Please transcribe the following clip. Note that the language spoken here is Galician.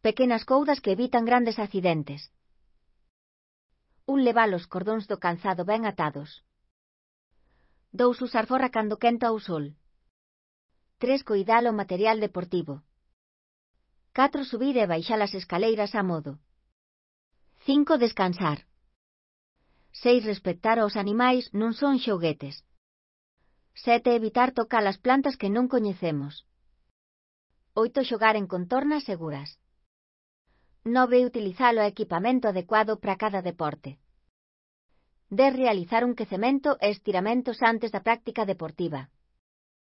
Pequenas coudas que evitan grandes accidentes. 1. Levar os cordóns do calzado ben atados. 2. Usar forra cando quenta o sol. 3. Coidar o material deportivo. 4. Subir e baixar as escaleiras a modo. 5. Descansar. 6. Respectar aos animais non son xoguetes. 7. Evitar tocar as plantas que non coñecemos. 8. Xogar en contornas seguras. 9. Utilizar o equipamento adecuado para cada deporte. 10. Realizar un quecemento e estiramentos antes da práctica deportiva.